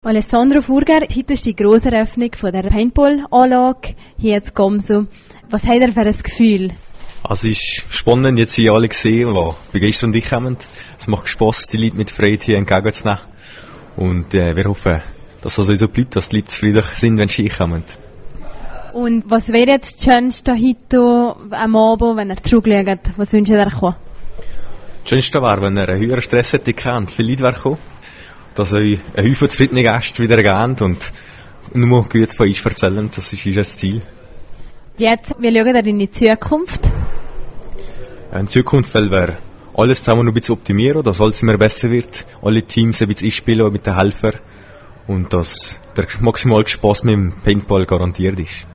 Alessandro Furger, heute ist die grosse Eröffnung von der Paintball-Anlage hier in Gomso. Was hat er für ein Gefühl? Also es ist spannend, jetzt hier alle gesehen, die begeistert dich kommen. Es macht Spass, die Leute mit Freude hier entgegenzunehmen. Und wir hoffen, dass das so bleibt, dass die Leute zufrieden sind, wenn sie kommen. Und was wäre jetzt das Schönste heute am Abend, wenn ihr zurückschaut? Was wünscht ihr euch? Das Schönste wäre, wenn ihr einen höheren Stress hättet und viele Leute wären, dass euch ein Haufen zufriedene Gäste wieder gehen und nur gut von euch erzählen. Das ist unser Ziel. Jetzt, wie schaut ihr in die Zukunft? In Zukunft wollen wir alles zusammen noch ein bisschen optimieren, dass alles immer besser wird. Alle Teams ein bisschen einspielen mit den Helfern und dass der maximale Spass mit dem Paintball garantiert ist.